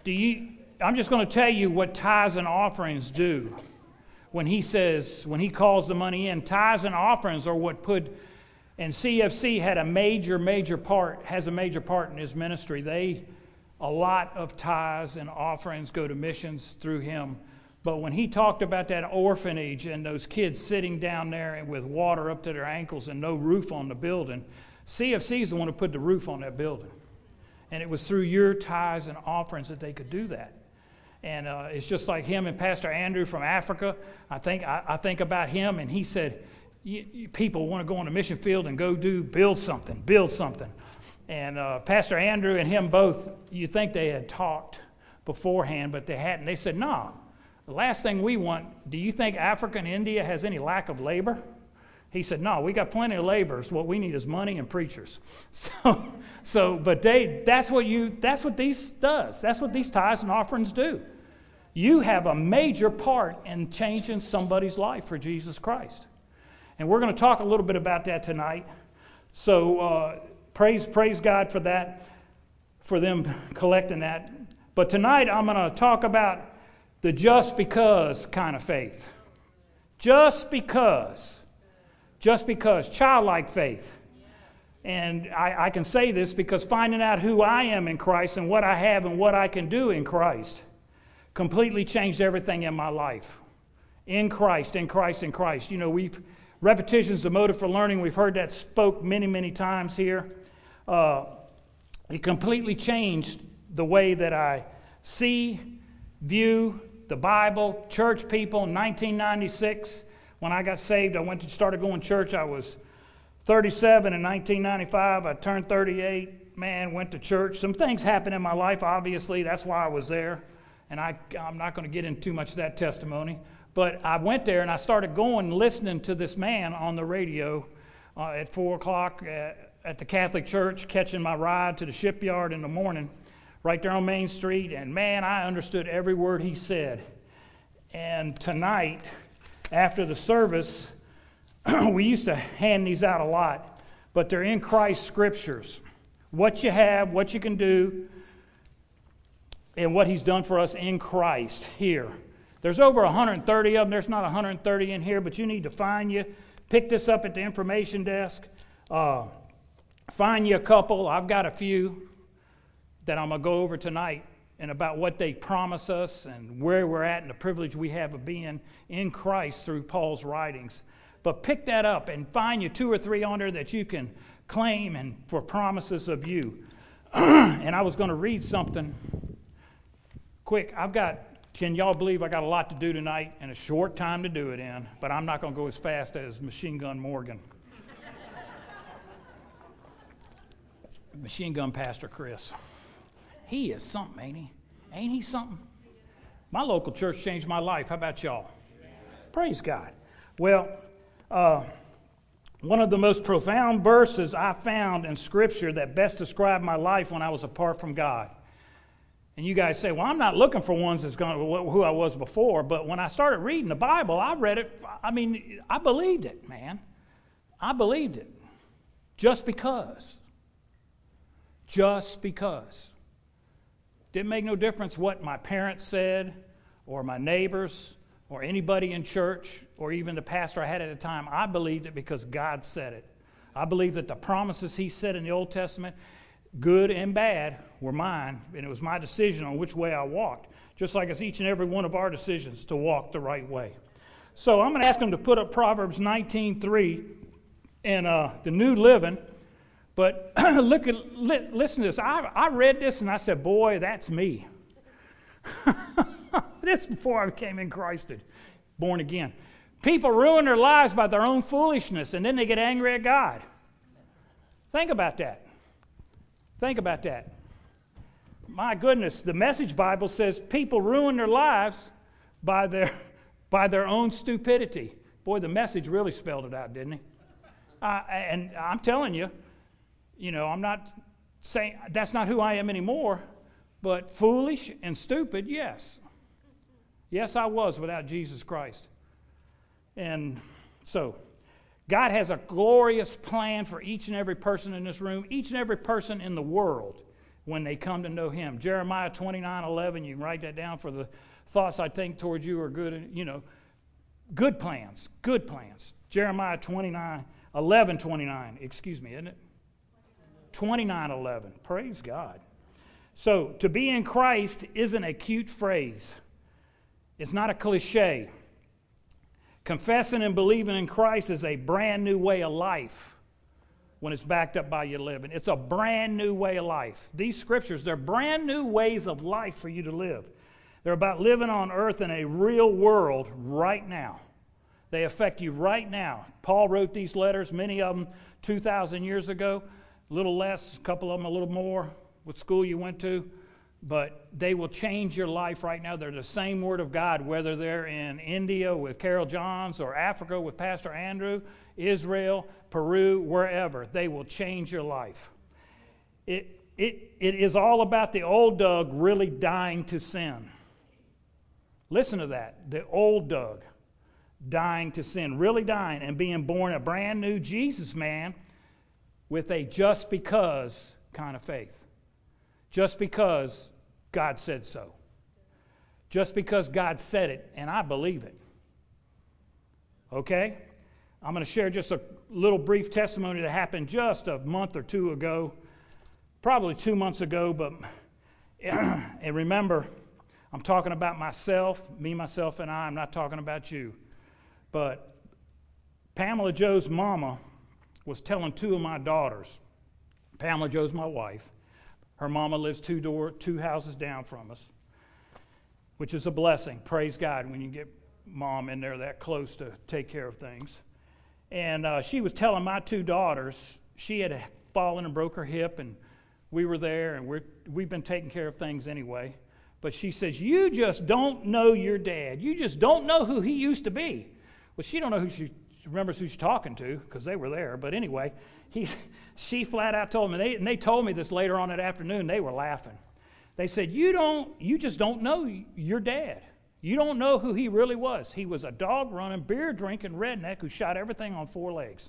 I'm just going to tell you what tithes and offerings do. When he calls the money in, tithes and offerings are what and CFC has a major part in his ministry. A lot of tithes and offerings go to missions through him. But when he talked about that orphanage and those kids sitting down there with water up to their ankles and no roof on the building, CFC is the one who put the roof on that building. And it was through your tithes and offerings that they could do that. And it's just like him and Pastor Andrew from Africa. I think about him, and he said, people want to go on a mission field and build something. And Pastor Andrew and him both, you think they had talked beforehand, but they hadn't. They said, no, the last thing we want, do you think Africa and India has any lack of labor? He said, no, we got plenty of laborers. What we need is money and preachers. But that's what these does. That's what these tithes and offerings do. You have a major part in changing somebody's life for Jesus Christ. And we're going to talk a little bit about that tonight. So praise God for that, for them collecting that. But tonight I'm going to talk about the just because kind of faith. Just because, childlike faith. And I can say this because finding out who I am in Christ and what I have and what I can do in Christ completely changed everything in my life. In Christ. You know, repetition's the motive for learning. We've heard that spoke many times here. It completely changed the way that I view the Bible, church people. In 1996, when I got saved, I started going to church. I was 37 in 1995. I turned 38. Man, went to church. Some things happened in my life, obviously. That's why I was there. And I'm not going to get into too much of that testimony. But I went there and I started going and listening to this man on the radio at 4 o'clock at the Catholic Church, catching my ride to the shipyard in the morning, right there on Main Street. And man, I understood every word he said. And tonight, after the service, we used to hand these out a lot, but they're in Christ scriptures. What you have, what you can do, and what he's done for us in Christ here. There's over 130 of them. There's not 130 in here, but you need to pick this up at the information desk. Find you a couple. I've got a few that I'm going to go over tonight and about what they promise us and where we're at and the privilege we have of being in Christ through Paul's writings. But pick that up and find you 2 or 3 on there that you can claim and for promises of you. And I was going to read something quick. Can y'all believe I got a lot to do tonight and a short time to do it in, but I'm not going to go as fast as Machine Gun Morgan. Machine Gun Pastor Chris. He is something, ain't he? Ain't he something? My local church changed my life. How about y'all? Praise God. Well, one of the most profound verses I found in Scripture that best described my life when I was apart from God. And you guys say, well, I'm not looking for ones that's going to who I was before. But when I started reading the Bible, I read it. I mean, I believed it, man. I believed it. Just because. Just because. Didn't make no difference what my parents said or my neighbors or anybody in church or even the pastor I had at the time. I believed it because God said it. I believed that the promises he said in the Old Testament, good and bad, were mine, and it was my decision on which way I walked, just like it's each and every one of our decisions to walk the right way. So I'm going to ask them to put up Proverbs 19:3 in the New Living, but listen to this. I read this and I said, boy, that's me. This before I became in Christ, born again. People ruin their lives by their own foolishness, and then they get angry at God. Think about that. Think about that. My goodness, the Message Bible says people ruin their lives by their own stupidity. Boy, the Message really spelled it out, didn't he? And I'm telling you, I'm not saying that's not who I am anymore, but foolish and stupid, yes. Yes, I was without Jesus Christ. And so, God has a glorious plan for each and every person in this room, each and every person in the world. when they come to know him. Jeremiah 29:11, you can write that down. For the thoughts I think towards you are good, good plans, good plans. Jeremiah 29:29, isn't it? 29:11, praise God. So to be in Christ isn't a cute phrase. It's not a cliche. Confessing and believing in Christ is a brand new way of life when it's backed up by your living. It's a brand new way of life. These scriptures, they're brand new ways of life for you to live. They're about living on earth in a real world right now. They affect you right now. Paul wrote these letters, many of them 2,000 years ago, a little less, a couple of them a little more, what school you went to. But they will change your life right now. They're the same Word of God, whether they're in India with Carol Johns or Africa with Pastor Andrew, Israel, Peru, wherever. They will change your life. It is all about the old Doug really dying to sin. Listen to that. The old Doug dying to sin, really dying and being born a brand new Jesus man with a just because kind of faith. Just because God said so. Just because God said it, and I believe it. Okay? I'm going to share just a little brief testimony that happened just a month or two ago. Probably 2 months ago, but and remember, I'm talking about myself, me, myself, and I. I'm not talking about you. But Pamela Joe's mama was telling two of my daughters. Pamela Joe's my wife. Her mama lives two houses down from us, which is a blessing. Praise God when you get mom in there that close to take care of things. And she was telling my two daughters, she had fallen and broke her hip, and we were there, and we've been taking care of things anyway. But she says, you just don't know your dad. You just don't know who he used to be. Well, she don't know who she remembers who she's talking to because they were there. But anyway, she flat out told me, and they told me this later on that afternoon. They were laughing. They said, you just don't know your dad. You don't know who he really was. He was a dog-running, beer-drinking redneck who shot everything on four legs.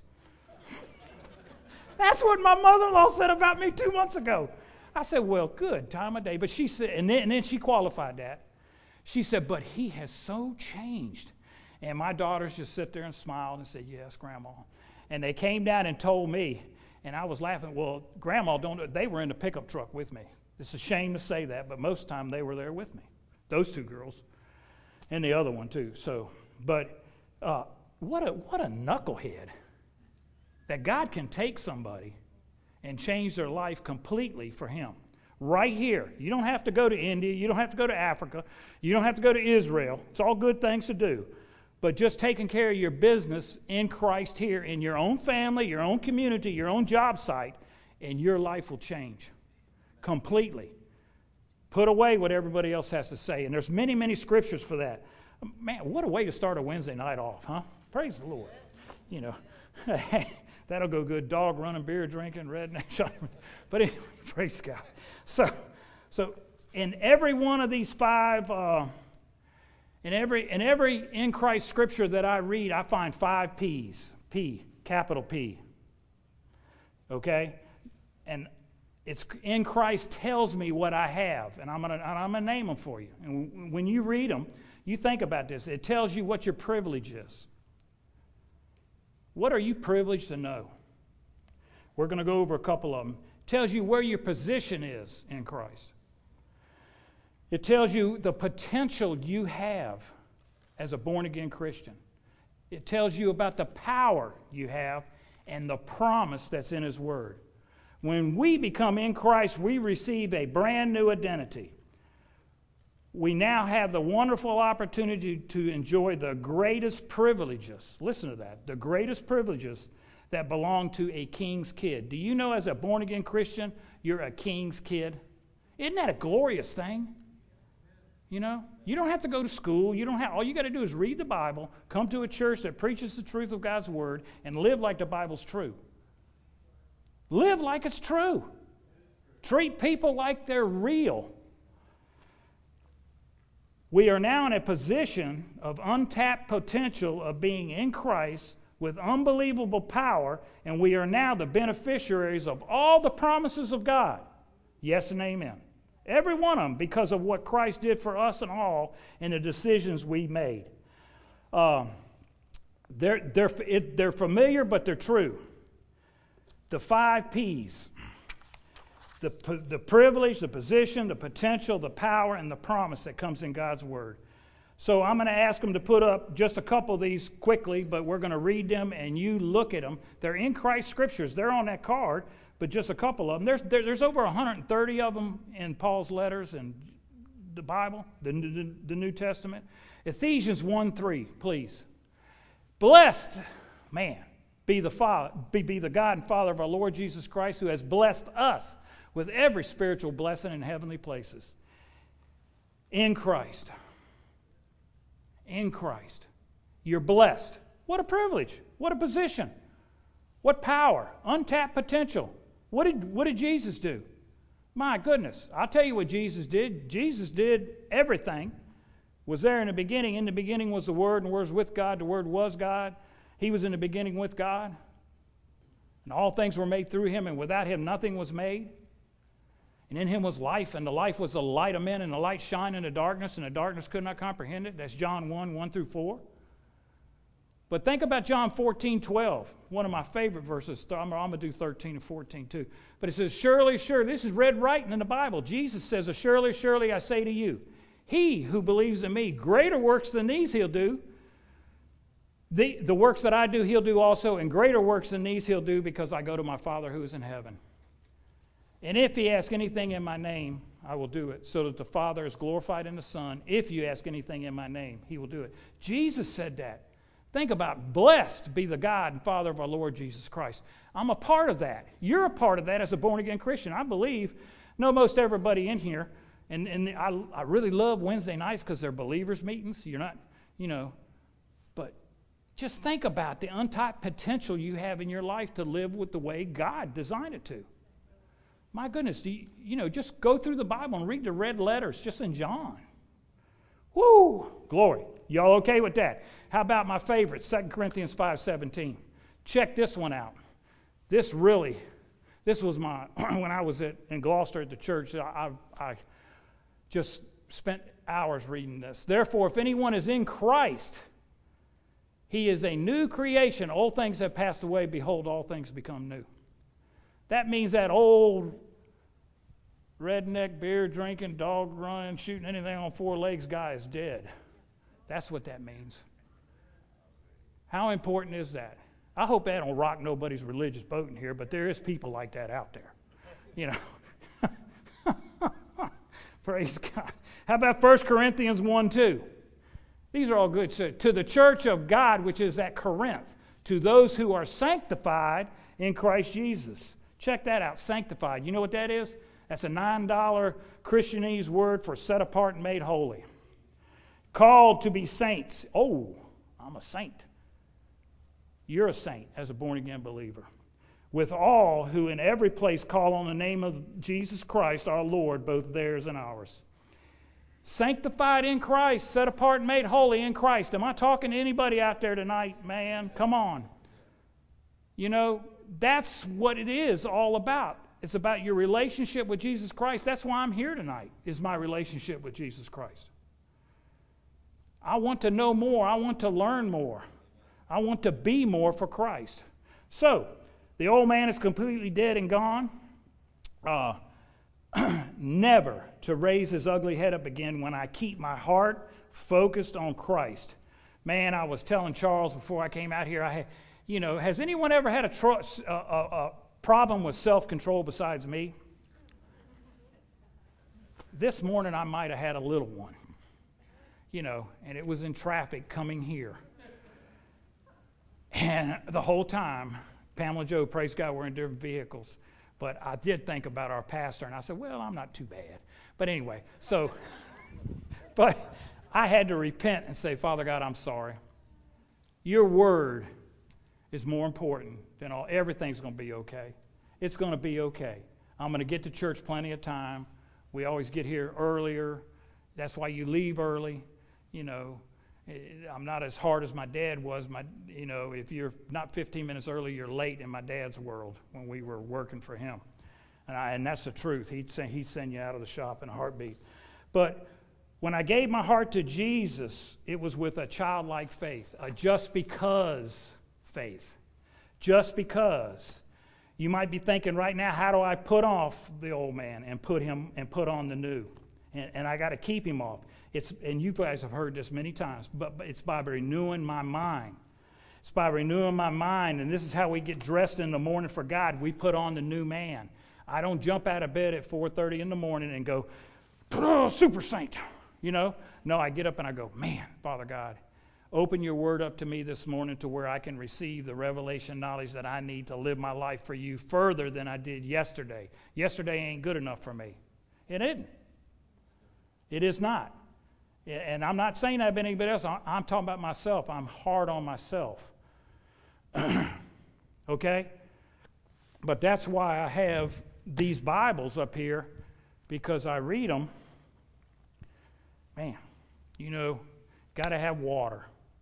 That's what my mother-in-law said about me 2 months ago. I said, well, good time of day. But she said, and then she qualified that. She said, but he has so changed. And my daughters just sit there and smiled and said, yes, Grandma. And they came down and told me, and I was laughing, well, Grandma, they were in the pickup truck with me. It's a shame to say that, but most of the time they were there with me. Those two girls. And the other one too. So, but what a knucklehead that God can take somebody and change their life completely for him. Right here. You don't have to go to India. You don't have to go to Africa. You don't have to go to Israel. It's all good things to do. But just taking care of your business in Christ here, in your own family, your own community, your own job site, and your life will change completely. Put away what everybody else has to say. And there's many, many scriptures for that. Man, what a way to start a Wednesday night off, huh? Praise the Lord. You know, that'll go good. Dog running, beer drinking, redneck. But anyway, praise God. So in every one of these five, in every in Christ scripture that I read, I find 5 P's. P, capital P. Okay? And it's in Christ tells me what I have, and I'm gonna name them for you. And when you read them, you think about this. It tells you what your privilege is. What are you privileged to know? We're going to go over a couple of them. It tells you where your position is in Christ. It tells you the potential you have as a born-again Christian. It tells you about the power you have and the promise that's in His Word. When we become in Christ, we receive a brand new identity. We now have the wonderful opportunity to enjoy the greatest privileges. Listen to that. The greatest privileges that belong to a king's kid. Do you know as a born-again Christian, you're a king's kid? Isn't that a glorious thing? You know, you don't have to go to school. All you got to do is read the Bible, come to a church that preaches the truth of God's Word, and live like the Bible's true. Live like it's true. Treat people like they're real. We are now in a position of untapped potential of being in Christ with unbelievable power, and we are now the beneficiaries of all the promises of God. Yes and amen. Every one of them, because of what Christ did for us and all and the decisions we made. They're familiar, but they're true. The 5 P's. The privilege, the position, the potential, the power, and the promise that comes in God's Word. So I'm going to ask them to put up just a couple of these quickly, but we're going to read them and you look at them. They're in Christ's Scriptures. They're on that card, but just a couple of them. There's over 130 of them in Paul's letters and the Bible, the New Testament. Ephesians 1:3, please. Blessed, man, be the God and Father of our Lord Jesus Christ, who has blessed us with every spiritual blessing in heavenly places. In Christ. In Christ. You're blessed. What a privilege. What a position. What power. Untapped potential. What did Jesus do? My goodness. I'll tell you what Jesus did. Jesus did everything. Was there in the beginning. In the beginning was the Word, and the Word was with God. The Word was God. He was in the beginning with God. And all things were made through Him, and without Him nothing was made. And in Him was life, and the life was the light of men, and the light shined in the darkness, and the darkness could not comprehend it. That's John 1:1-4. But think about John 14:12, one of my favorite verses. I'm going to do 13 and 14 too. But it says, surely, surely, this is red writing in the Bible. Jesus says, surely, surely, I say to you, he who believes in me, greater works than these he'll do. The works that I do, he'll do also, and greater works than these he'll do, because I go to my Father who is in heaven. And if he asks anything in my name, I will do it, so that the Father is glorified in the Son. If you ask anything in my name, he will do it. Jesus said that. Think about, blessed be the God and Father of our Lord Jesus Christ. I'm a part of that. You're a part of that as a born-again Christian. I know most everybody in here, and I really love Wednesday nights because they're believers' meetings. You're not, but just think about the untapped potential you have in your life to live with the way God designed it to. My goodness, just go through the Bible and read the red letters just in John. Woo! Glory. Y'all okay with that? How about my favorite, 2 Corinthians 5:17? Check this one out. This was my, when I was in Gloucester at the church, I just spent hours reading this. Therefore, if anyone is in Christ, he is a new creation. Old things have passed away. Behold, all things become new. That means that old redneck, beer drinking, dog running, shooting anything on 4 legs guy is dead. That's what that means. How important is that? I hope that don't rock nobody's religious boat in here, but there is people like that out there. Praise God. How about 1 Corinthians 1:2? These are all good. So, to the church of God, which is at Corinth, to those who are sanctified in Christ Jesus. Check that out, sanctified. You know what that is? That's a $9 Christianese word for set apart and made holy. Called to be saints. Oh, I'm a saint. You're a saint as a born-again believer. With all who in every place call on the name of Jesus Christ, our Lord, both theirs and ours. Sanctified in Christ, set apart and made holy in Christ. Am I talking to anybody out there tonight, man? Come on. That's what it is all about. It's about your relationship with Jesus Christ. That's why I'm here tonight, is my relationship with Jesus Christ. I want to know more. I want to learn more. I want to be more for Christ. So, the old man is completely dead and gone. Never to raise his ugly head up again when I keep my heart focused on Christ. Man, I was telling Charles before I came out here, has anyone ever had a problem with self-control besides me? This morning I might have had a little one, and it was in traffic coming here. And the whole time, Pamela and Joe, praise God, we're in different vehicles. But I did think about our pastor, and I said, well, I'm not too bad. But anyway, but I had to repent and say, Father God, I'm sorry. Your word is more important than all. Everything's going to be okay. It's going to be okay. I'm going to get to church plenty of time. We always get here earlier. That's why you leave early. I'm not as hard as my dad was. If you're not 15 minutes early, you're late in my dad's world when we were working for him. And that's the truth. He'd send you out of the shop in a heartbeat. But when I gave my heart to Jesus, it was with a childlike faith, a just because faith. Just because. You might be thinking right now, how do I put off the old man and put on the new? And I got to keep him off. And you guys have heard this many times, but it's by renewing my mind. It's by renewing my mind, and this is how we get dressed in the morning for God. We put on the new man. I don't jump out of bed at 4:30 in the morning and go, oh, super saint, No, I get up and I go, man, Father God, open your word up to me this morning to where I can receive the revelation knowledge that I need to live my life for you further than I did yesterday. Yesterday ain't good enough for me. It isn't. It is not. And I'm not saying that about anybody else. I'm talking about myself. I'm hard on myself. Okay? But that's why I have these Bibles up here, because I read them. Man, got to have water.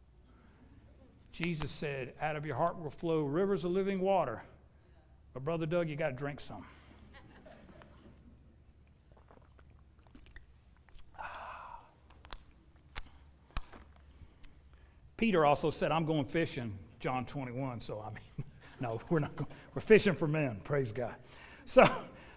Jesus said, out of your heart will flow rivers of living water. But Brother Doug, you got to drink some. Peter also said, I'm going fishing, John 21. So, no, we're not going. We're fishing for men, praise God. So,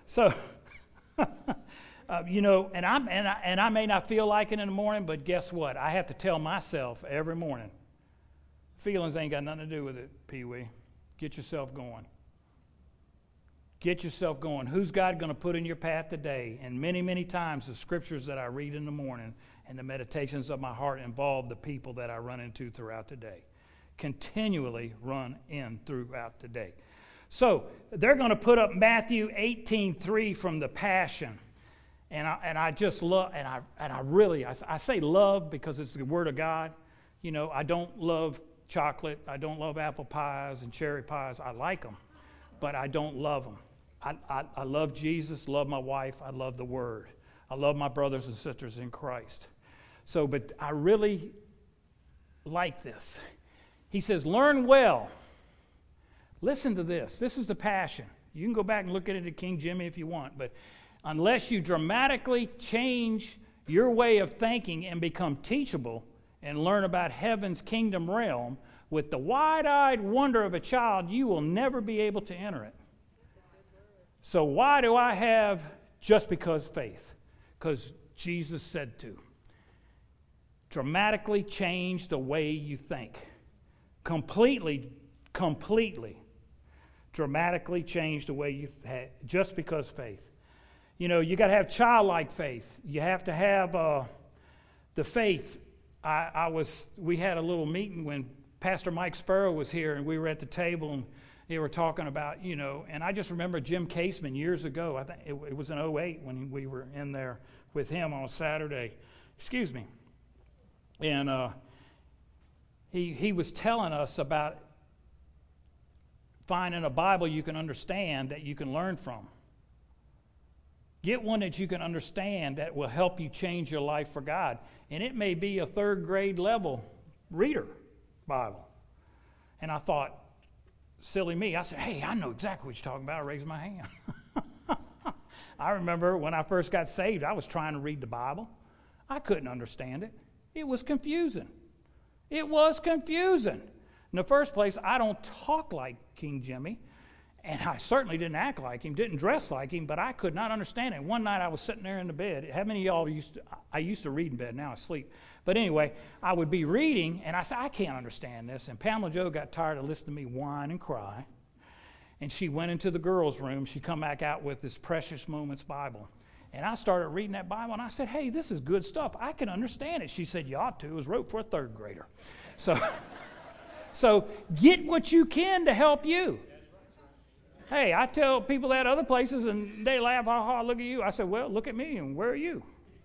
and I may not feel like it in the morning, but guess what? I have to tell myself every morning, feelings ain't got nothing to do with it, Pee-wee. Get yourself going. Get yourself going. Who's God going to put in your path today? And many, many times the scriptures that I read in the morning and the meditations of my heart involve the people that I run into throughout the day. Continually run in throughout the day. So they're going to put up Matthew 18:3 from the Passion. And I just love, and I really say love because it's the Word of God. I don't love chocolate. I don't love apple pies and cherry pies. I like them, but I don't love them. I love Jesus, love my wife, I love the Word. I love my brothers and sisters in Christ. So, but I really like this. He says, learn well. Listen to this. This is the Passion. You can go back and look at it at King Jimmy if you want, but unless you dramatically change your way of thinking and become teachable and learn about heaven's kingdom realm with the wide-eyed wonder of a child, you will never be able to enter it. So why do I have just because faith? Because Jesus said to. Dramatically change the way you think. Completely dramatically change the way you think, just because faith. You got to have childlike faith. You have to have the faith. We had a little meeting when Pastor Mike Sparrow was here, and we were at the table, and they were talking about, and I just remember Jim Caseman years ago. I think it was in 2008 when we were in there with him on a Saturday. Excuse me. And he was telling us about finding a Bible you can understand that you can learn from. Get one that you can understand that will help you change your life for God. And it may be a 3rd grade level reader Bible. And I thought, silly me, I said, hey, I know exactly what you're talking about. I raised my hand. I remember when I first got saved, I was trying to read the Bible. I couldn't understand it. It was confusing. It was confusing. In the first place, I don't talk like King Jimmy. And I certainly didn't act like him, didn't dress like him, but I could not understand it. One night I was sitting there in the bed. How many of y'all I used to read in bed, now I sleep. But anyway, I would be reading, and I said, I can't understand this. And Pamela Jo got tired of listening to me whine and cry. And she went into the girls' room. She come back out with this Precious Moments Bible. And I started reading that Bible, and I said, hey, this is good stuff. I can understand it. She said, you ought to. It was wrote for a 3rd grader. So get what you can to help you. Hey, I tell people that other places, and they laugh, ha, ha, look at you. I said, well, look at me, and where are you?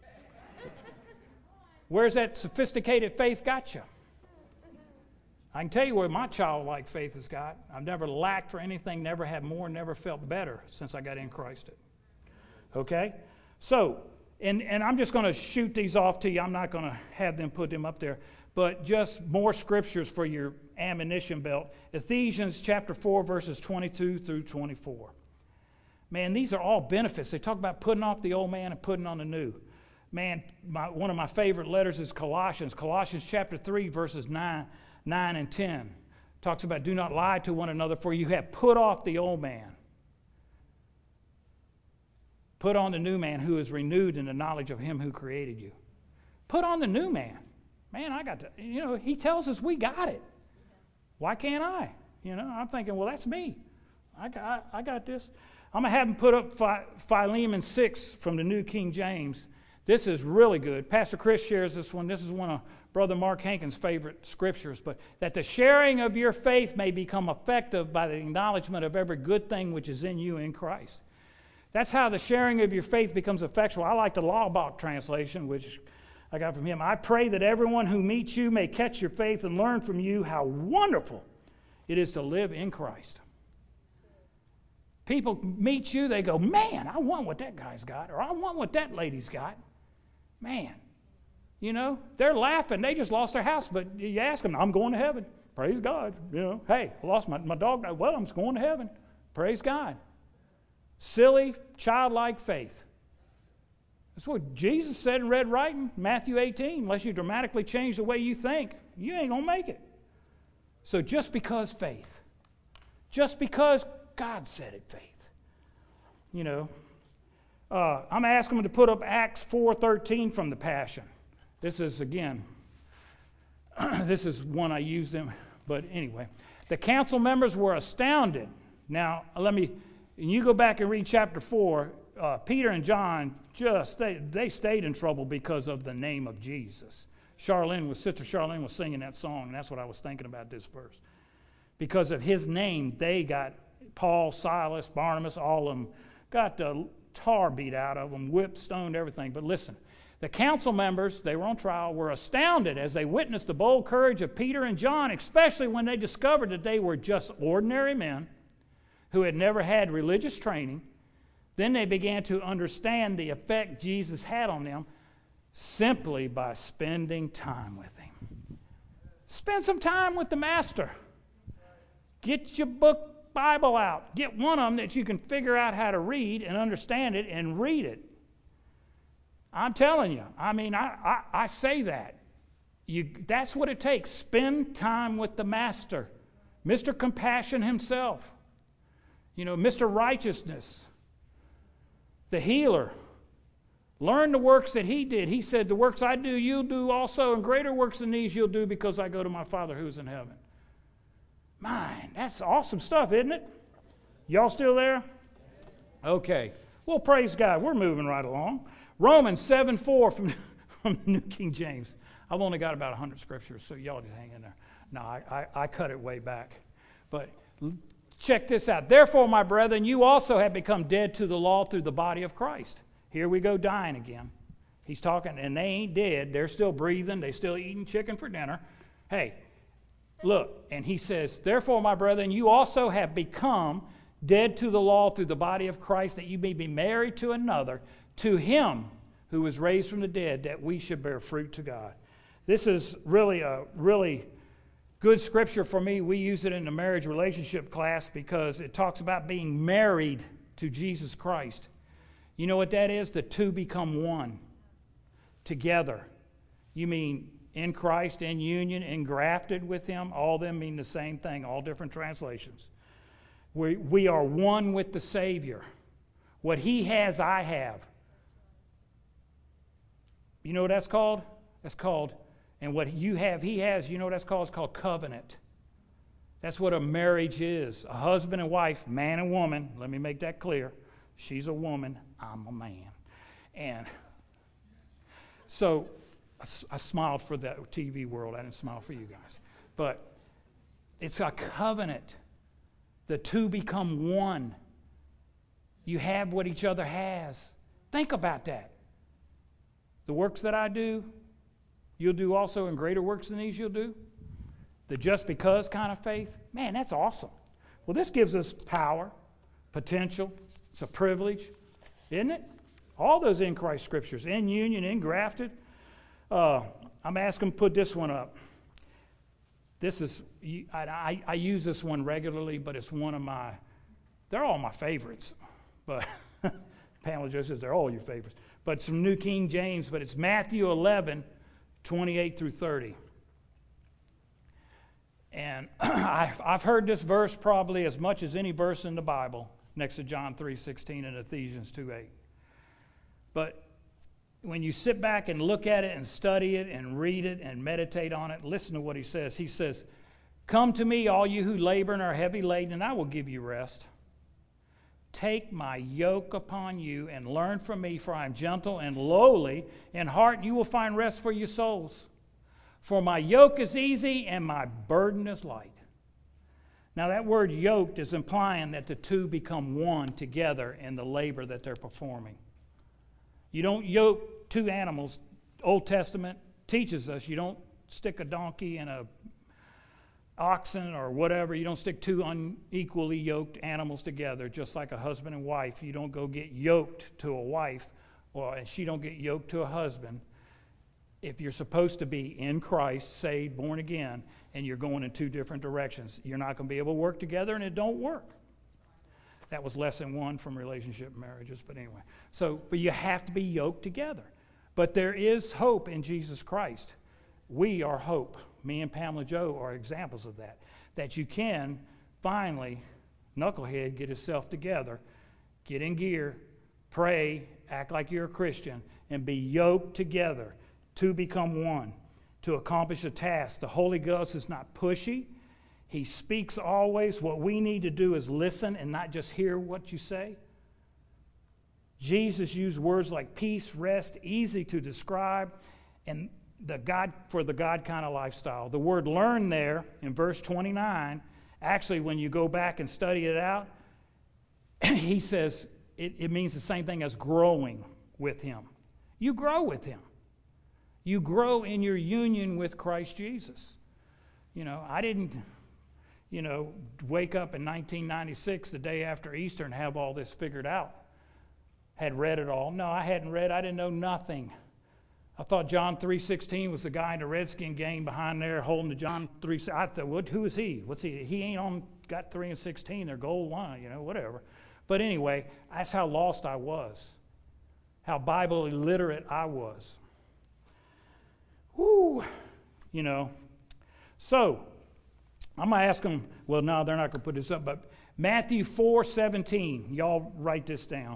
Where's that sophisticated faith got you? I can tell you where my childlike faith has got. I've never lacked for anything, never had more, never felt better since I got in Christ. Okay? So, and I'm just going to shoot these off to you. I'm not going to have them put them up there. But just more scriptures for your ammunition belt. Ephesians chapter 4, verses 22 through 24. Man, these are all benefits. They talk about putting off the old man and putting on the new. Man, one of my favorite letters is Colossians. Colossians chapter 3, verses 9 and 10. Talks about do not lie to one another, for you have put off the old man. Put on the new man who is renewed in the knowledge of him who created you. Put on the new man. Man, I got to, he tells us we got it. Why can't I? I'm thinking, well, that's me. I got this. I'm going to have him put up Philemon 6 from the New King James. This is really good. Pastor Chris shares this one. This is one of Brother Mark Hankins' favorite scriptures. But that the sharing of your faith may become effective by the acknowledgement of every good thing which is in you in Christ. That's how the sharing of your faith becomes effectual. I like the Laubach translation, which I got from him. I pray that everyone who meets you may catch your faith and learn from you how wonderful it is to live in Christ. People meet you, they go, man, I want what that guy's got, or I want what that lady's got. Man, they're laughing. They just lost their house, but you ask them, I'm going to heaven. Praise God. Hey, I lost my dog. Well, I'm going to heaven. Praise God. Silly, childlike faith. That's what Jesus said in Red Writing, Matthew 18. Unless you dramatically change the way you think, you ain't going to make it. So just because faith, just because God said it, faith. I'm asking them to put up Acts 4:13 from the Passion. This is, again, this is one I used them, but anyway. The council members were astounded. Now, you go back and read chapter 4, Peter and John, they stayed in trouble because of the name of Jesus. Sister Charlene was singing that song, and that's what I was thinking about this verse. Because of his name, they got Paul, Silas, Barnabas, all of them got the tar beat out of them, whipped, stoned, everything. But listen, the council members, they were on trial, were astounded as they witnessed the bold courage of Peter and John, especially when they discovered that they were just ordinary men who had never had religious training. Then they began to understand the effect Jesus had on them simply by spending time with him. Spend some time with the Master. Get your Bible out. Get one of them that you can figure out how to read and understand it and read it. I'm telling you. I say that. That's what it takes. Spend time with the Master. Mr. Compassion himself. Mr. Righteousness. The healer. Learn the works that he did. He said, the works I do, you'll do also, and greater works than these you'll do because I go to my Father who's in heaven. Man, that's awesome stuff, isn't it? Y'all still there? Okay. Well, praise God. We're moving right along. Romans 7:4 from the New King James. I've only got about 100 scriptures, so y'all just hang in there. No, I cut it way back. But check this out. Therefore, my brethren, you also have become dead to the law through the body of Christ. Here we go dying again. He's talking, and they ain't dead. They're still breathing. They're still eating chicken for dinner. Hey, look, and he says, therefore, my brethren, you also have become dead to the law through the body of Christ, that you may be married to another, to him who was raised from the dead, that we should bear fruit to God. This is really a good scripture for me. We use it in the marriage relationship class because it talks about being married to Jesus Christ. You know what that is? The two become one together. You mean in Christ, in union, engrafted with him. All of them mean the same thing, all different translations. We are one with the Savior. What he has, I have. You know what that's called? That's called, and what you have, he has, you know what that's called? It's called covenant. That's what a marriage is. A husband and wife, man and woman. Let me make that clear. She's a woman, I'm a man. And so I smiled for the TV world. I didn't smile for you guys. But it's a covenant. The two become one. You have what each other has. Think about that. The works that I do, you'll do also, and greater works than these you'll do. The just because kind of faith. Man, that's awesome. Well, this gives us power, potential. It's a privilege, isn't it? All those in Christ scriptures, in union, engrafted. I'm asking to put this one up. This is, I use this one regularly, but it's one of they're all my favorites. but Pamela just says they're all your favorites. But some New King James, but it's Matthew 11, 28 through 30. And I've heard this verse probably as much as any verse in the Bible, next to John 3:16 and Ephesians 2:8. But when you sit back and look at it and study it and read it and meditate on it, listen to what he says. He says, "Come to me, all you who labor and are heavy laden, and I will give you rest. Take my yoke upon you and learn from me, for I am gentle and lowly in heart, and you will find rest for your souls. For my yoke is easy and my burden is light." Now that word yoked is implying that the two become one together in the labor that they're performing. You don't yoke two animals. Old Testament teaches us you don't stick a donkey and a oxen or whatever. You don't stick two unequally yoked animals together, just like a husband and wife. You don't go get yoked to a wife, and she don't get yoked to a husband. If you're supposed to be in Christ, saved, born again, and you're going in two different directions, you're not going to be able to work together, and it don't work. That was lesson 1 from relationship marriages, but anyway. But you have to be yoked together. But there is hope in Jesus Christ. We are hope. Me and Pamela Joe are examples of that. That you can finally, knucklehead, get himself together, get in gear, pray, act like you're a Christian, and be yoked together to become one, to accomplish a task. The Holy Ghost is not pushy. He speaks always. What we need to do is listen and not just hear what you say. Jesus used words like peace, rest, easy to describe, and for the God kind of lifestyle. The word learn there in verse 29, actually when you go back and study it out, he says it means the same thing as growing with him. You grow with him. You grow in your union with Christ Jesus. I didn't, wake up in 1996, the day after Easter, and have all this figured out. Had read it all. No, I hadn't read. I didn't know nothing. I thought John 3:16 was the guy in the Redskin game behind there holding the John 3. I thought, who is he? What's he? He ain't got 3 and 16. They're goal line, whatever. But anyway, that's how lost I was. How Bible illiterate I was. Whoo, So, I'm going to ask them, well, no, they're not going to put this up, but Matthew 4:17, y'all write this down.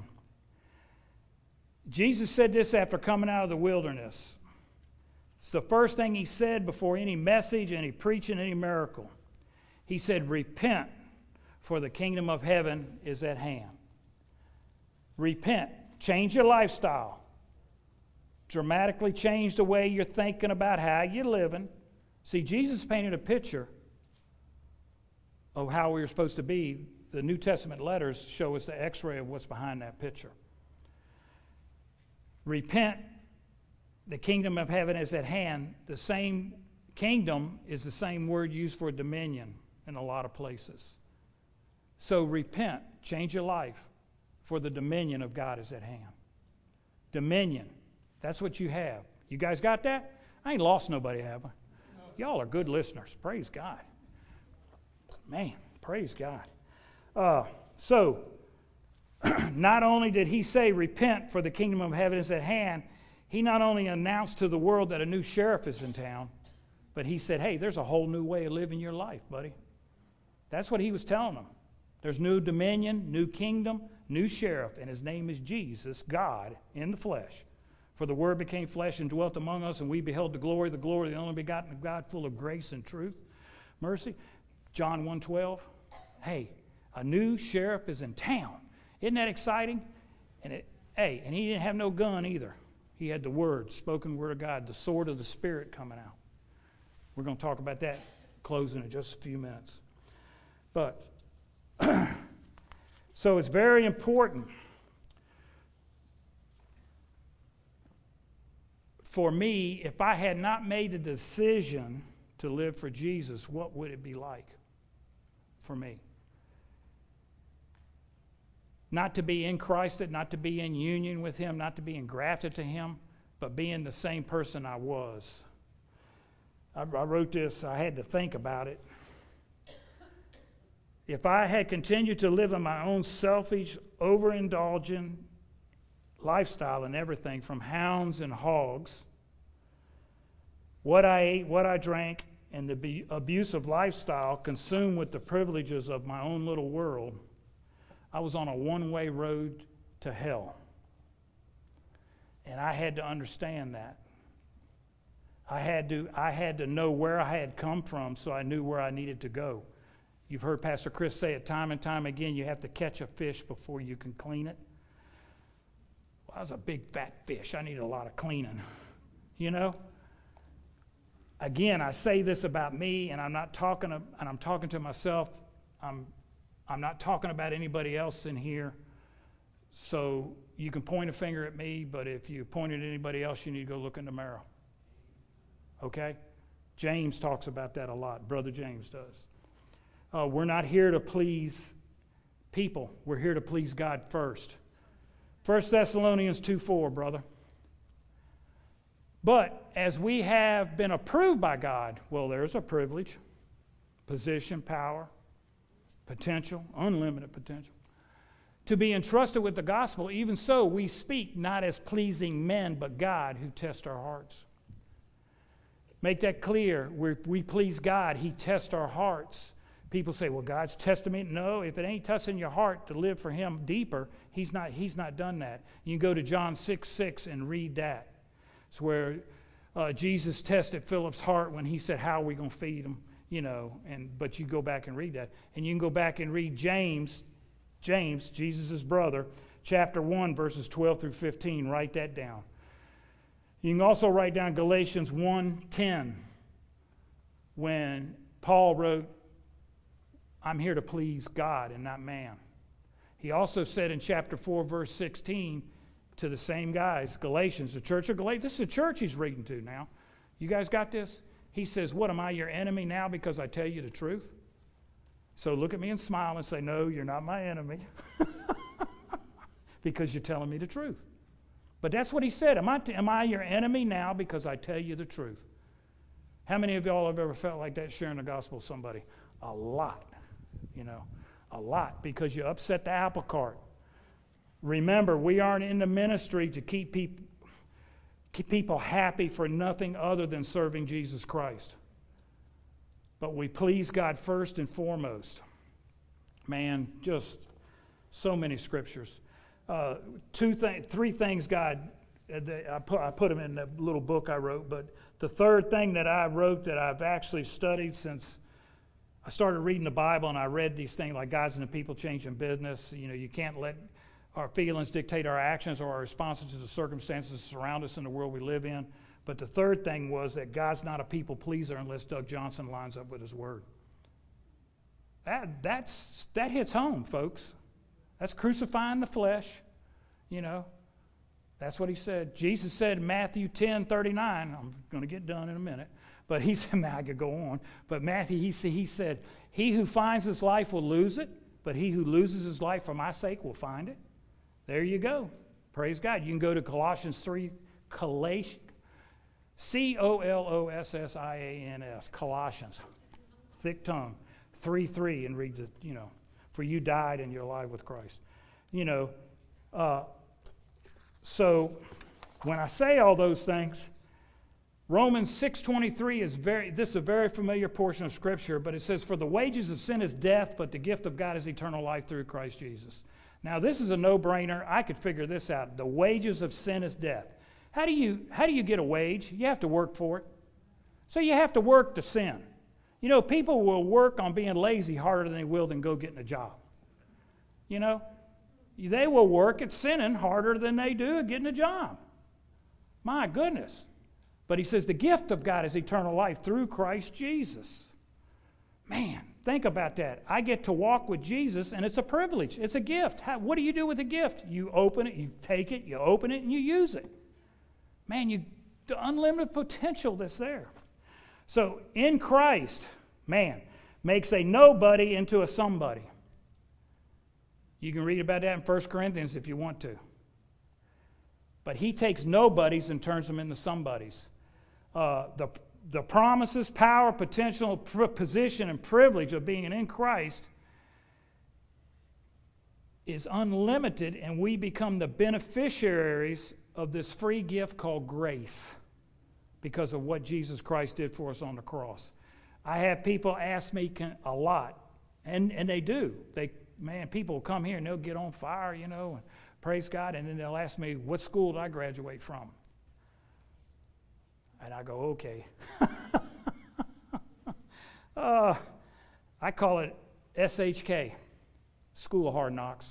Jesus said this after coming out of the wilderness. It's the first thing he said before any message, any preaching, any miracle. He said, repent, for the kingdom of heaven is at hand. Repent. Change your lifestyle. Dramatically change the way you're thinking about how you're living. See, Jesus painted a picture of how we were supposed to be. The New Testament letters show us the x-ray of what's behind that picture. Repent, the kingdom of heaven is at hand. The same kingdom is the same word used for dominion in a lot of places. So repent, change your life, for the dominion of God is at hand. Dominion. That's what you have. You guys got that? I ain't lost nobody, have I? Y'all are good listeners. Praise God. Man, praise God. So, not only did he say, repent, for the kingdom of heaven is at hand, he not only announced to the world that a new sheriff is in town, but he said, hey, there's a whole new way of living your life, buddy. That's what he was telling them. There's new dominion, new kingdom, new sheriff, and his name is Jesus, God in the flesh. For the Word became flesh and dwelt among us, and we beheld the glory of the only begotten of God, full of grace and truth, mercy. John 1:12. Hey, a new sheriff is in town. Isn't that exciting? And he didn't have no gun either. He had the Word, spoken Word of God, the sword of the Spirit coming out. We're going to talk about that closing in just a few minutes. But so it's very important for me, if I had not made the decision to live for Jesus, what would it be like for me? Not to be in Christ, not to be in union with Him, not to be engrafted to Him, but being the same person I was. I wrote this, I had to think about it. if I had continued to live in my own selfish, overindulgent lifestyle and everything, from hounds and hogs, what I ate, what I drank, and the abusive lifestyle consumed with the privileges of my own little world, I was on a one-way road to hell. And I had to understand that. I had to know where I had come from so I knew where I needed to go. You've heard Pastor Chris say it time and time again, you have to catch a fish before you can clean it. Well, I was a big fat fish. I needed a lot of cleaning. You know? Again, I say this about me, and I'm talking to myself. I'm not talking about anybody else in here. So you can point a finger at me, but if you point at anybody else, you need to go look in the mirror. Okay? James talks about that a lot. Brother James does. We're not here to please people. We're here to please God first. 1 Thessalonians 2:4, brother. But as we have been approved by God, well, there's a privilege, position, power, potential, unlimited potential, to be entrusted with the gospel. Even so, we speak not as pleasing men, but God who tests our hearts. Make that clear. We please God. He tests our hearts. People say, well, God's testing me. No, if it ain't testing your heart to live for Him deeper, He's not done that. You can go to John 6:6 and read that. It's where Jesus tested Philip's heart when he said, how are we going to feed them? You know, but you go back and read that. And you can go back and read James, Jesus' brother, chapter 1, verses 12 through 15. Write that down. You can also write down Galatians 1:10, when Paul wrote, I'm here to please God and not man. He also said in chapter 4, verse 16, to the same guys, Galatians, the church of Galatians. This is the church he's reading to now. You guys got this? He says, what, am I your enemy now because I tell you the truth? So look at me and smile and say, no, you're not my enemy. Because you're telling me the truth. But that's what he said. Am I your enemy now because I tell you the truth? How many of y'all have ever felt like that sharing the gospel with somebody? A lot. You know, a lot, because you upset the apple cart. Remember, we aren't in the ministry to keep people happy for nothing other than serving Jesus Christ. But we please God first and foremost. Man, just so many scriptures. Three things God, I put them in the little book I wrote, but the third thing that I wrote that I've actually studied since I started reading the Bible, and I read these things like God's and the people changing business. You know, you can't let our feelings dictate our actions or our responses to the circumstances that surround us in the world we live in. But the third thing was that God's not a people pleaser unless Doug Johnson lines up with his word. That hits home, folks. That's crucifying the flesh, you know. That's what he said. Jesus said in Matthew 10:39, I'm going to get done in a minute, but he said, I could go on. But Matthew, he said, he who finds his life will lose it, but he who loses his life for my sake will find it. There you go. Praise God. You can go to Colossians 3, Colossians, Colossians, thick tongue, 3:3, and read the, you know, for you died and you're alive with Christ. You know, so when I say all those things, Romans 6:23 is a very familiar portion of Scripture, but it says, for the wages of sin is death, but the gift of God is eternal life through Christ Jesus. Now, this is a no-brainer. I could figure this out. The wages of sin is death. How do you get a wage? You have to work for it. So you have to work to sin. You know, people will work on being lazy harder than they will than go getting a job. You know, they will work at sinning harder than they do at getting a job. My goodness. But he says the gift of God is eternal life through Christ Jesus. Man, think about that. I get to walk with Jesus, and it's a privilege. It's a gift. What do you do with a gift? You open it, you take it, you open it, and you use it. Man, the unlimited potential that's there. So in Christ, man, makes a nobody into a somebody. You can read about that in 1 Corinthians if you want to. But he takes nobodies and turns them into somebodies. The promises, power, potential, position, and privilege of being in Christ is unlimited, and we become the beneficiaries of this free gift called grace because of what Jesus Christ did for us on the cross. I have people ask me a lot, and they do. People will come here and they'll get on fire, and praise God, and then they'll ask me, what school did I graduate from? And I go, okay. I call it SHK, School of Hard Knocks.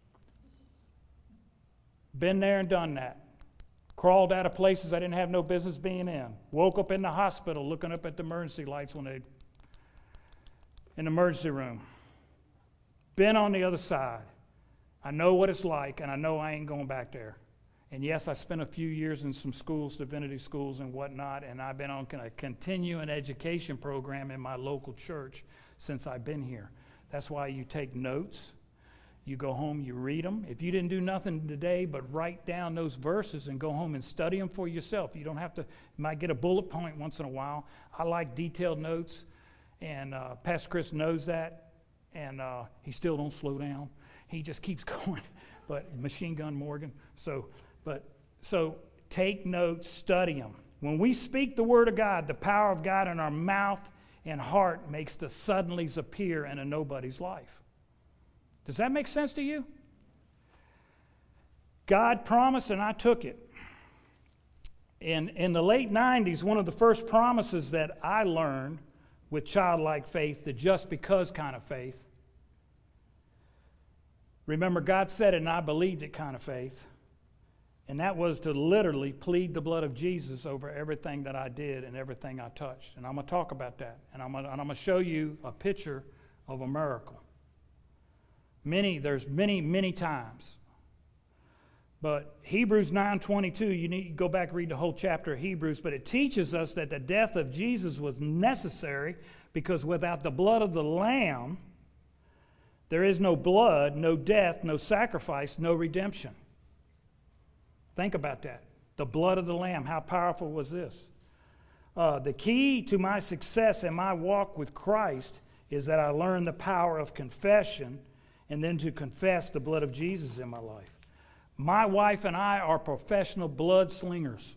Been there and done that. Crawled out of places I didn't have no business being in. Woke up in the hospital looking up at the emergency lights in the emergency room. Been on the other side. I know what it's like, and I know I ain't going back there. And yes, I spent a few years in some schools, divinity schools and whatnot, and I've been on a continuing education program in my local church since I've been here. That's why you take notes. You go home, you read them. If you didn't do nothing today but write down those verses and go home and study them for yourself, you don't have to, you might get a bullet point once in a while. I like detailed notes, and Pastor Chris knows that, and he still don't slow down. He just keeps going, but Machine Gun Morgan. So take notes, study them. When we speak the word of God, the power of God in our mouth and heart makes the suddenlies appear in a nobody's life. Does that make sense to you? God promised, and I took it. In the late 90s, one of the first promises that I learned with childlike faith, the just because kind of faith. Remember, God said it, and I believed it kind of faith. And that was to literally plead the blood of Jesus over everything that I did and everything I touched. And I'm going to talk about that. And I'm going to show you a picture of a miracle. There's many times. But Hebrews 9:22, you need to go back and read the whole chapter of Hebrews, but it teaches us that the death of Jesus was necessary because without the blood of the Lamb, there is no blood, no death, no sacrifice, no redemption. Think about that. The blood of the Lamb, how powerful was this? The key to my success in my walk with Christ is that I learn the power of confession and then to confess the blood of Jesus in my life. My wife and I are professional blood slingers.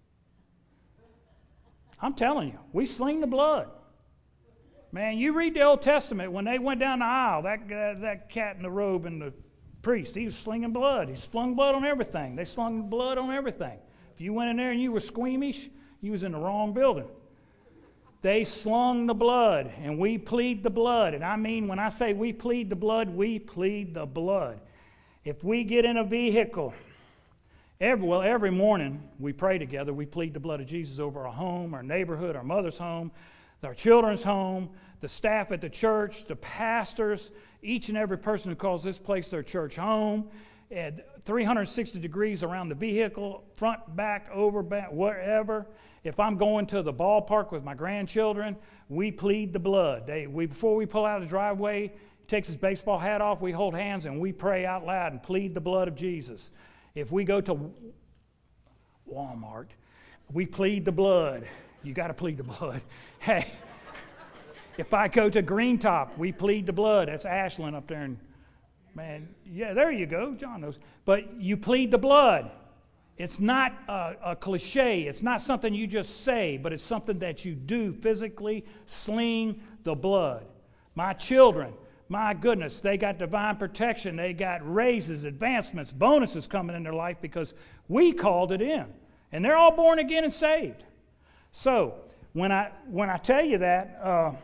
I'm telling you, we sling the blood. Man, you read the Old Testament, when they went down the aisle, that cat in the robe and the priest, he was slinging blood. He slung blood on everything. They slung blood on everything. If you went in there and you were squeamish, you was in the wrong building. They slung the blood, and we plead the blood. And I mean, when I say we plead the blood, we plead the blood. If we get in a vehicle, every morning we pray together. We plead the blood of Jesus over our home, our neighborhood, our mother's home, our children's home, the staff at the church, the pastors, each and every person who calls this place their church home, at 360 degrees around the vehicle, front, back, over, back, wherever. If I'm going to the ballpark with my grandchildren, we plead the blood. Before we pull out of the driveway, he takes his baseball hat off, we hold hands, and we pray out loud and plead the blood of Jesus. If we go to Walmart, we plead the blood. You got to plead the blood. Hey, if I go to Green Top, we plead the blood. That's Ashland up there. And man, yeah, there you go. John knows. But you plead the blood. It's not a cliche. It's not something you just say, but it's something that you do physically, sling the blood. My children, my goodness, they got divine protection. They got raises, advancements, bonuses coming in their life because we called it in. And they're all born again and saved. So, when I tell you that,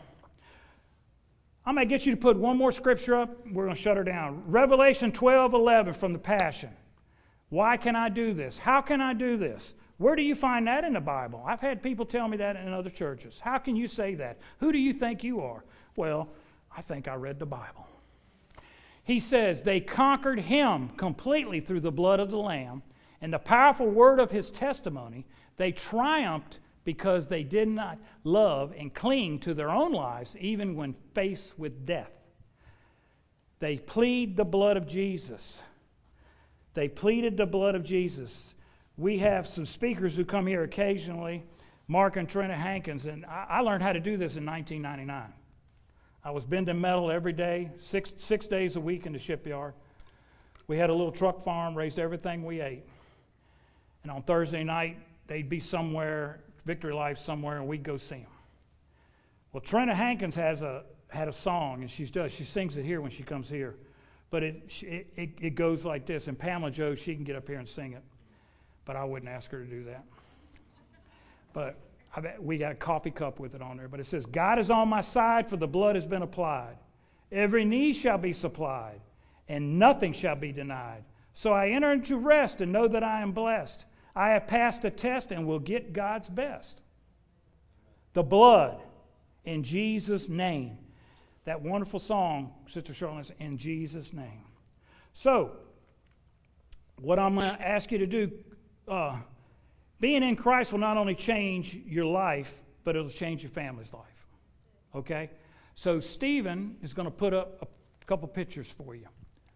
I'm going to get you to put one more scripture up. We're going to shut her down. Revelation 12:11 from the Passion. Why can I do this? How can I do this? Where do you find that in the Bible? I've had people tell me that in other churches. How can you say that? Who do you think you are? Well, I think I read the Bible. He says, they conquered him completely through the blood of the Lamb and the powerful word of his testimony. They triumphed because they did not love and cling to their own lives, even when faced with death. They plead the blood of Jesus. They pleaded the blood of Jesus. We have some speakers who come here occasionally, Mark and Trina Hankins, and I learned how to do this in 1999. I was bending metal every day, six days a week in the shipyard. We had a little truck farm, raised everything we ate. And on Thursday night, they'd be somewhere, Victory Life somewhere, and we'd go see them. Well, Trina Hankins had a song, and she sings it here when she comes here. But it goes like this. And Pamela Joe, she can get up here and sing it. But I wouldn't ask her to do that. But we got a coffee cup with it on there. But it says, God is on my side, for the blood has been applied. Every need shall be supplied, and nothing shall be denied. So I enter into rest and know that I am blessed. I have passed the test and will get God's best. The blood, in Jesus' name. That wonderful song, Sister Charlotte, in Jesus' name. So, what I'm going to ask you to do, being in Christ will not only change your life, but it'll change your family's life. Okay? So, Stephen is going to put up a couple pictures for you.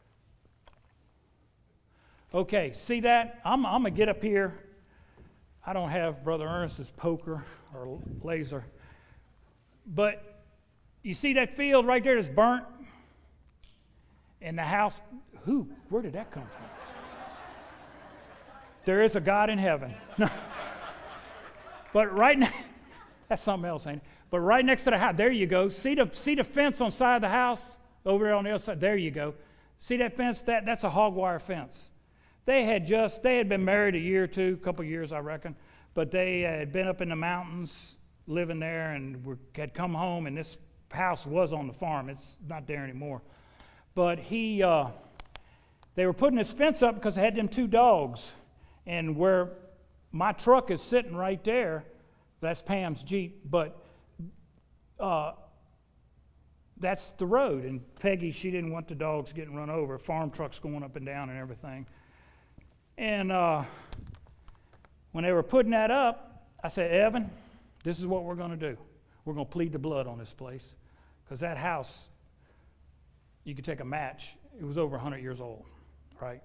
Okay, see that? I'm going to get up here. I don't have Brother Ernest's poker or laser. But you see that field right there that's burnt? And the house, where did that come from? There is a God in heaven. But right now, that's something else, ain't it? But right next to the house, there you go. See the fence on the side of the house? Over there on the other side, there you go. See that fence? That's a hog wire fence. They had been married a year or two, a couple of years, I reckon. But they had been up in the mountains living there and had come home, and this house was on the farm. It's not there anymore. But they were putting this fence up because they had them 2 dogs. And where my truck is sitting right there, that's Pam's Jeep, but that's the road. And Peggy, she didn't want the dogs getting run over. Farm trucks going up and down and everything. And when they were putting that up, I said, Evan, this is what we're going to do. We're going to plead the blood on this place. Because that house, you could take a match. It was over 100 years old, right?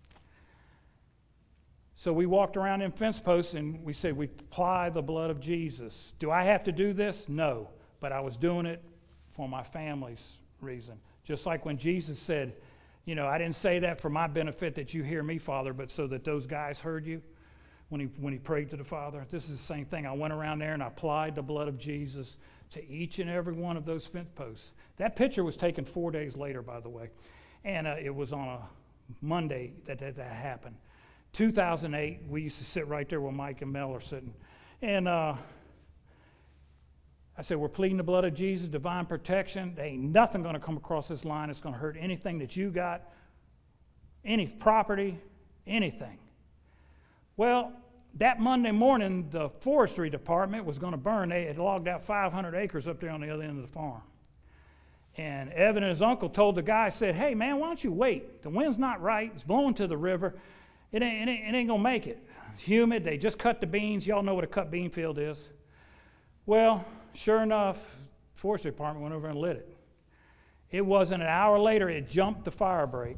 So we walked around them fence posts and we said, we apply the blood of Jesus. Do I have to do this? No. But I was doing it for my family's reason. Just like when Jesus said, I didn't say that for my benefit that you hear me, Father, but so that those guys heard you when he prayed to the Father. This is the same thing. I went around there and I applied the blood of Jesus to each and every one of those fence posts. That picture was taken 4 days later, by the way. And it was on a Monday that happened. 2008, we used to sit right there where Mike and Mel are sitting. And I said, we're pleading the blood of Jesus, divine protection. There ain't nothing going to come across this line that's going to hurt anything that you got, any property, anything. Well, that Monday morning, the forestry department was going to burn. They had logged out 500 acres up there on the other end of the farm. And Evan and his uncle told the guy, said, hey, man, why don't you wait? The wind's not right. It's blowing to the river. It ain't going to make it. It's humid. They just cut the beans. Y'all know what a cut bean field is. Well, sure enough, the forestry department went over and lit it. It wasn't an hour later, it jumped the fire break.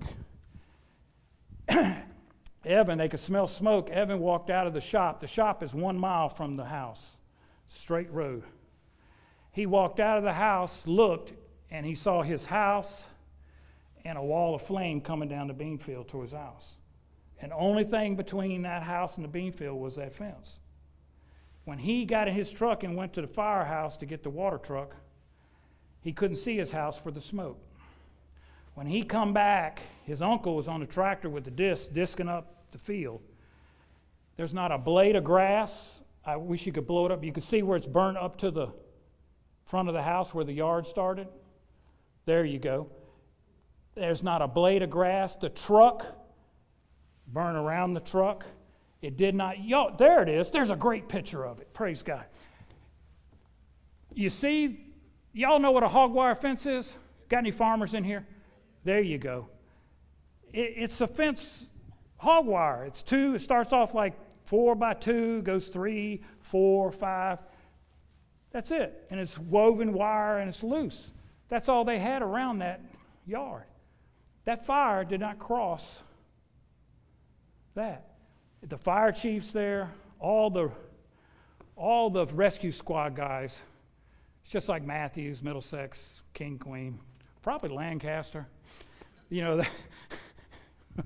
Evan, they could smell smoke. Evan walked out of the shop. The shop is 1 mile from the house, straight road. He walked out of the house, looked, and he saw his house and a wall of flame coming down the bean field to his house. And the only thing between that house and the bean field was that fence. When he got in his truck and went to the firehouse to get the water truck, he couldn't see his house for the smoke. When he come back, his uncle was on the tractor with the disking up the field. There's not a blade of grass. I wish you could blow it up. You can see where it's burned up to the front of the house where the yard started. There you go. There's not a blade of grass. The truck, burn around the truck. It did not, there it is. There's a great picture of it. Praise God. You see, y'all know what a hog wire fence is? Got any farmers in here? There you go. It's a fence, hog wire. It's 2, it starts off like 4 by 2, goes 3, 4, 5. That's it. And it's woven wire and it's loose. That's all they had around that yard. That fire did not cross that. The fire chief's there, all the rescue squad guys. It's just like Matthews, Middlesex, King, Queen, probably Lancaster.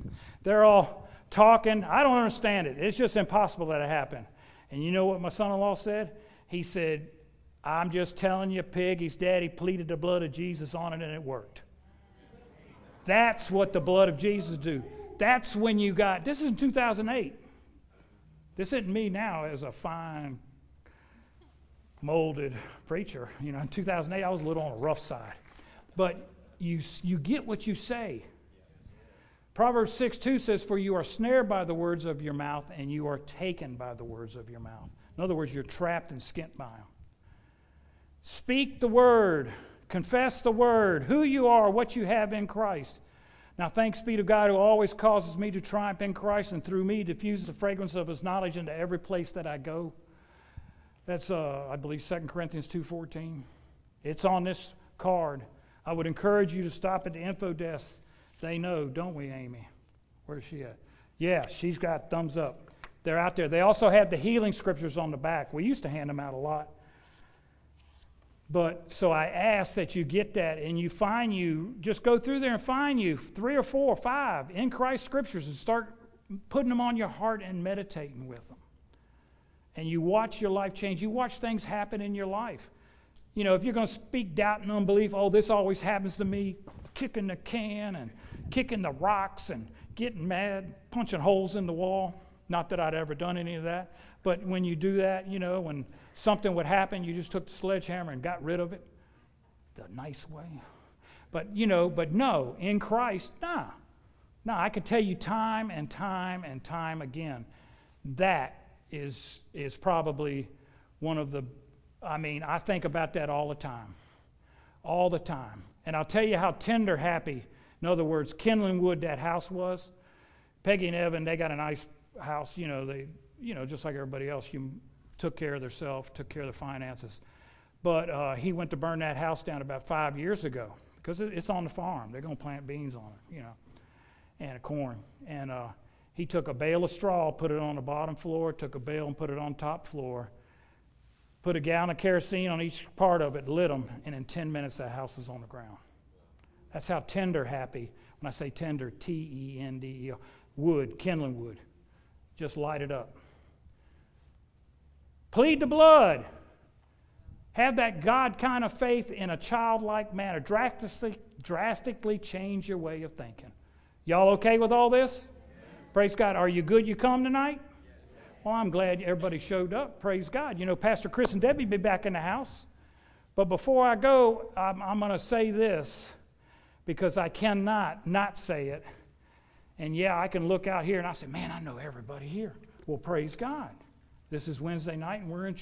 They're all talking. I don't understand it. It's just impossible that it happened. And you know what my son-in-law said? He said, I'm just telling you, pig, his daddy pleaded the blood of Jesus on it and it worked. That's what the blood of Jesus do. That's when you got, this is in 2008. This isn't me now as a fine, molded preacher. You know, in 2008, I was a little on the rough side. But you get what you say. Proverbs 6:2 says, for you are snared by the words of your mouth, and you are taken by the words of your mouth. In other words, you're trapped and skint by them. Speak the word. Confess the word. Who you are, what you have in Christ. Now thanks be to God who always causes me to triumph in Christ, and through me diffuses the fragrance of his knowledge into every place that I go. That's, I believe, 2 Corinthians 2:14. It's on this card. I would encourage you to stop at the info desk. They know, don't we, Amy? Where's she at? Yeah, she's got thumbs up. They're out there. They also have the healing scriptures on the back. We used to hand them out a lot. But so I ask that you get that and just go through there and find you 3 or 4 or 5 in Christ scriptures and start putting them on your heart and meditating with them. And you watch your life change. You watch things happen in your life. You know, if you're going to speak doubt and unbelief, oh, this always happens to me, kicking the can and kicking the rocks and getting mad, punching holes in the wall. Not that I'd ever done any of that. But when you do that, you know, when something would happen, you just took the sledgehammer and got rid of it the nice way. But, you know, but no, in Christ, nah. I could tell you time and time and time again, that is probably one of the, I think about that all the time. All the time. And I'll tell you how tender happy, in other words, Kindling Wood, that house was. Peggy and Evan, they got a nice house, they just like everybody else, you took care of themselves, took care of the finances. But he went to burn that house down about 5 years ago because it's on the farm. They're going to plant beans on it, and corn. And he took a bale of straw, put it on the bottom floor, took a bale and put it on top floor, put a gallon of kerosene on each part of it, lit them, and in 10 minutes that house was on the ground. That's how tender happy, when I say tender, Tender, wood, kindling wood. Just light it up. Plead the blood. Have that God kind of faith in a childlike manner. Drastically change your way of thinking. Y'all okay with all this? Yes. Praise God. Are you good you come tonight? Yes. Well, I'm glad everybody showed up. Praise God. Pastor Chris and Debbie will be back in the house. But before I go, I'm going to say this because I cannot not say it. And yeah, I can look out here and I say, man, I know everybody here. Well, praise God. This is Wednesday night and we're in church.